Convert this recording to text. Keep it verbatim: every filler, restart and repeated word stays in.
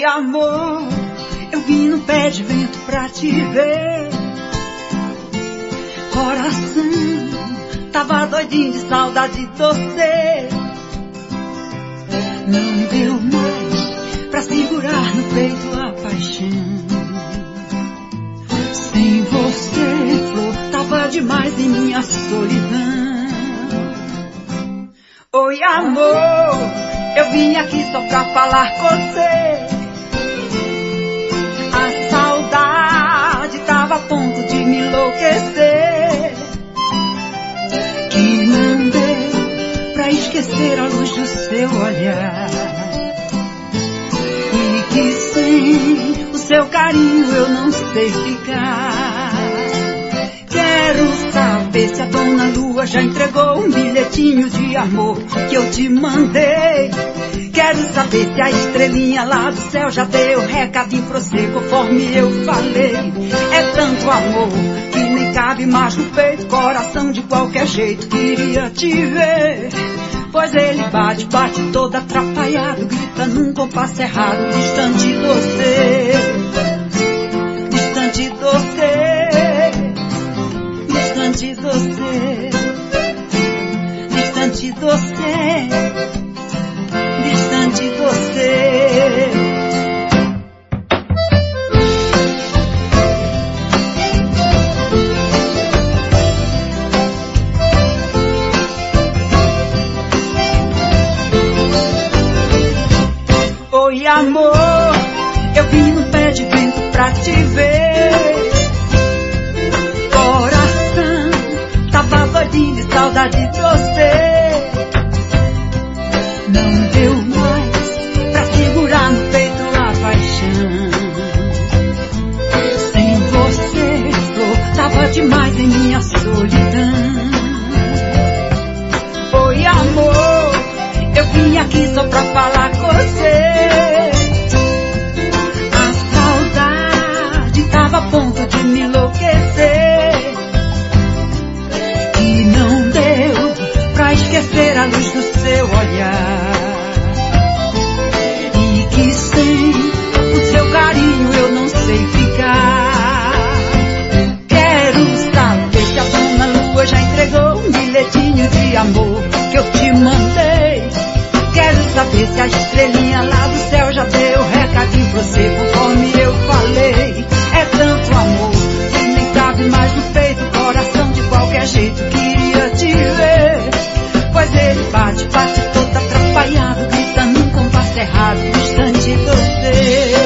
amor, eu vim no pé de vento pra te ver. Coração, tava doidinho de saudade de você. Não deu mais pra segurar no peito a paixão. Sem você, flor, tava demais em minha solidão. Oi amor, eu vim aqui só pra falar com você. A saudade tava a ponto de me enlouquecer. Que não deu pra esquecer a luz do seu olhar. E que sem o seu carinho eu não sei ficar. Quero saber se a dona Lua já entregou um bilhetinho de amor que eu te mandei. Quero saber se a estrelinha lá do céu já deu recadinho pra você conforme eu falei. É tanto amor que nem cabe mais no peito. Coração de qualquer jeito queria te ver. Pois ele bate, bate todo atrapalhado, grita num compasso errado, distante de você. Distante de você. Distante de você. Distante de você. Distante de você. Oi amor, eu vim no pé de vento pra te ver. Coração, tava doidinho de saudade de você. Não deu mais pra segurar no peito a paixão. Sem você, flor, tava demais em minha solidão. Oi amor, eu vim aqui só pra falar com você. A saudade tava a ponto de me enlouquecer. E não deu pra esquecer a luz do seu olhar. E que sem o seu carinho eu não sei ficar. Quero saber se a dona Lua já entregou um bilhetinho de amor que eu te mandei. Quero saber se a estrelinha lá do céu já deu recadinho pra você conforme eu falei. É tanto amor que nem cabe mais no peito. Coração de qualquer jeito queria te ver. Pois ele bate, bate todo atrapalhado, grita num compasso errado, distante de você.